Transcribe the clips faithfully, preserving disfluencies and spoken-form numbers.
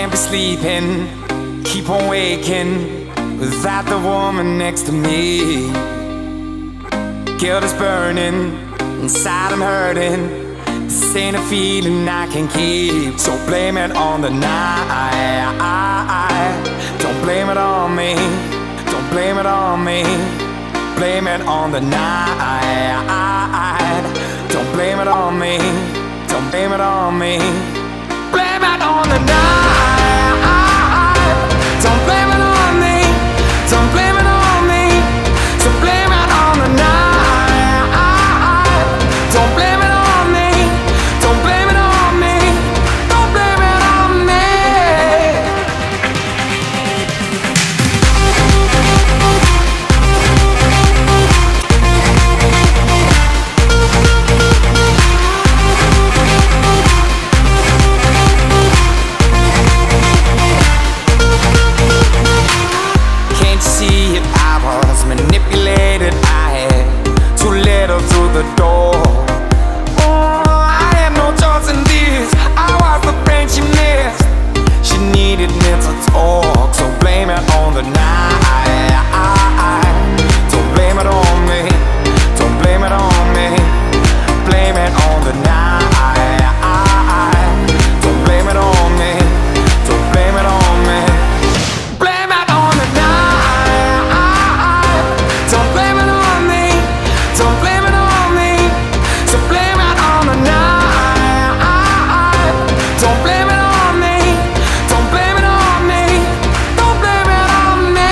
Can't be sleeping, keep on waking without the woman next to me. Guilt is burning, inside I'm hurting. This ain't a feeling I can keep. So blame it on the night. Don't blame it on me. Don't blame it on me. Blame it on the night. Don't blame it on me. Don't blame it on me. Blame it on the night. Don't blame it on me. Don't blame it on me. So blame it on the night. Don't blame it on me. Don't blame it on me. Don't blame it on me. Can't you see it? I was manipulated. I had too little through the door. Oh, I had no choice in this. I was the friend she missed. She needed me to talk. So blame it on the night. Don't blame it on me. Don't blame it on me. Blame it on the night. Don't blame it on me. Don't blame it on me. Blame it on the night. Don't blame it on me. Don't blame it on me. So blame it on the night. Don't blame it on me. Don't blame it on me. Don't blame it on me.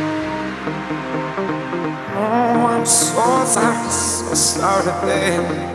Oh, I'm so sorry, so sorry, babe.